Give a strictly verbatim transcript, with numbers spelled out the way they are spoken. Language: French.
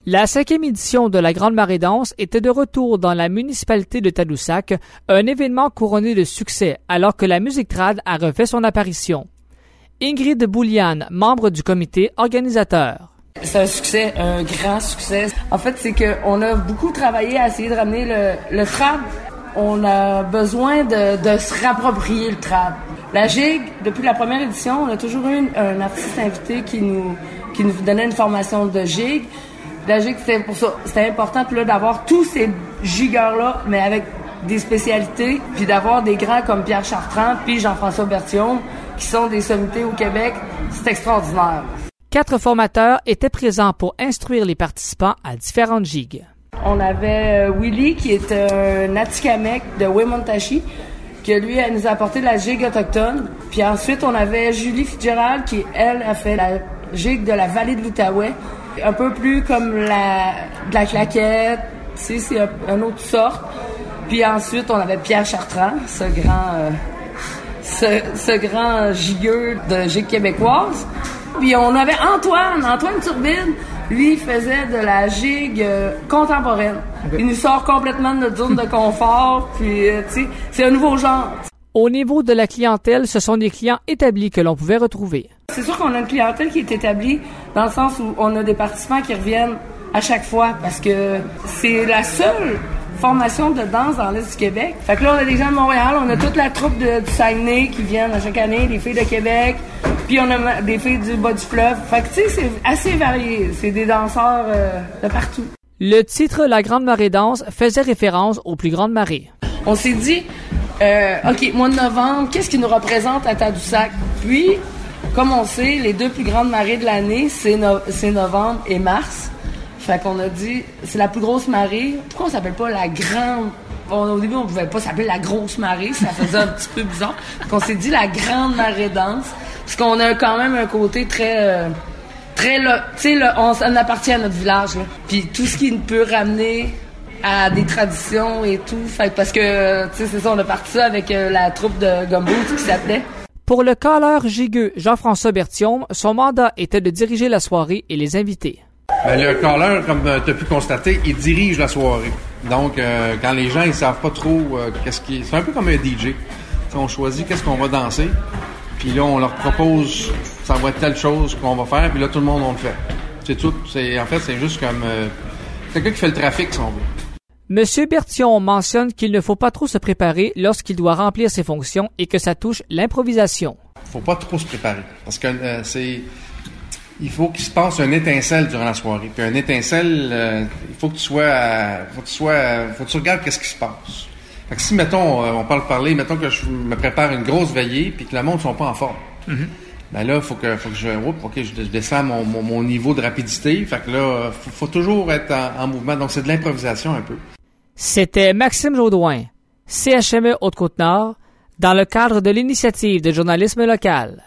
La cinquième édition de la Grande Marée Danse était de retour dans la municipalité de Tadoussac, un événement couronné de succès alors que la musique trad a refait son apparition. Ingrid Bouliane, membre du comité organisateur. C'est un succès, un grand succès. En fait, c'est qu'on a beaucoup travaillé à essayer de ramener le, le trad. On a besoin de, de se rapproprier le trad. La gigue, depuis la première édition, on a toujours eu une, un artiste invité qui nous, qui nous donnait une formation de gigue. La gigue, c'était pour ça, c'était important puis là, d'avoir tous ces gigueurs-là, mais avec des spécialités, puis d'avoir des grands comme Pierre Chartrand puis Jean-François Berthiaume, qui sont des sommités au Québec. C'est extraordinaire. Quatre formateurs étaient présents pour instruire les participants à différentes gigues. On avait euh, Willy, qui est un Atikamekw de Wemotaci, qui lui elle nous a apporté de la gigue autochtone. Puis ensuite, on avait Julie Fitzgerald, qui elle a fait la gigue de la vallée de l'Outaouais, un peu plus comme la, de la claquette, tu sais, c'est un, un autre sorte. Puis ensuite, on avait Pierre Chartrand, ce grand, euh, ce, ce grand gigueux de gigue québécoise. Puis on avait Antoine, Antoine Turbine. Lui, il faisait de la gigue euh, contemporaine. Okay. Il nous sort complètement de notre zone de confort. Puis, euh, tu sais, c'est un nouveau genre. Au niveau de la clientèle, ce sont des clients établis que l'on pouvait retrouver. C'est sûr qu'on a une clientèle qui est établie dans le sens où on a des participants qui reviennent à chaque fois parce que c'est la seule formation de danse dans l'Est du Québec. Fait que là, on a des gens de Montréal, on a toute la troupe de, du Saguenay qui viennent à chaque année, les filles de Québec, puis on a des filles du bas du fleuve. Fait que tu sais, c'est assez varié. C'est des danseurs euh, de partout. Le titre La Grande Marée Danse faisait référence aux plus grandes marées. On s'est dit, euh, OK, mois de novembre, qu'est-ce qui nous représente à Tadoussac? Puis, comme on sait, les deux plus grandes marées de l'année, c'est, no- c'est novembre et mars. Fait qu'on a dit, c'est la plus grosse marée. Pourquoi on s'appelle pas la grande... On, au début, on pouvait pas s'appeler la grosse marée, ça faisait un petit peu bizarre. Fait qu'on s'est dit la grande marée danse, parce qu'on a quand même un côté très... Euh, très là, tu sais, on, on appartient à notre village, là. Puis tout ce qui peut ramener à des traditions et tout. Fait parce que, tu sais, c'est ça, on a parti ça avec euh, la troupe de Gumbo, qui s'appelait. Pour le caleur gigueux Jean-François Berthiaume, son mandat était de diriger la soirée et les invités. Ben, le caller, comme euh, tu as pu constater, il dirige la soirée. Donc, euh, quand les gens ils savent pas trop euh, qu'est-ce qui... C'est un peu comme un D J. T'sais, on choisit qu'est-ce qu'on va danser, puis là, on leur propose, ça va être telle chose qu'on va faire, puis là, tout le monde, on le fait. C'est tout. C'est, en fait, c'est juste comme... Euh, quelqu'un qui fait le trafic, si on veut. Monsieur Berthiaume mentionne qu'il ne faut pas trop se préparer lorsqu'il doit remplir ses fonctions et que ça touche l'improvisation. Faut pas trop se préparer, parce que euh, c'est... Il faut qu'il se passe un étincelle durant la soirée. Puis un étincelle, euh, il faut que tu sois, euh, faut que tu sois, euh, faut que tu regardes qu'est-ce qui se passe. Fait que si, mettons, euh, on parle parler, mettons que je me prépare une grosse veillée, puis que le monde ne sont pas en forme. Mm-hmm. Ben là, faut que, faut que je, oups, ok, je, je descends mon, mon, mon niveau de rapidité. Fait que là, faut, faut toujours être en, en mouvement. Donc c'est de l'improvisation un peu. C'était Maxime Jaudoin, C H M E Haute-Côte-Nord, dans le cadre de l'initiative de journalisme local.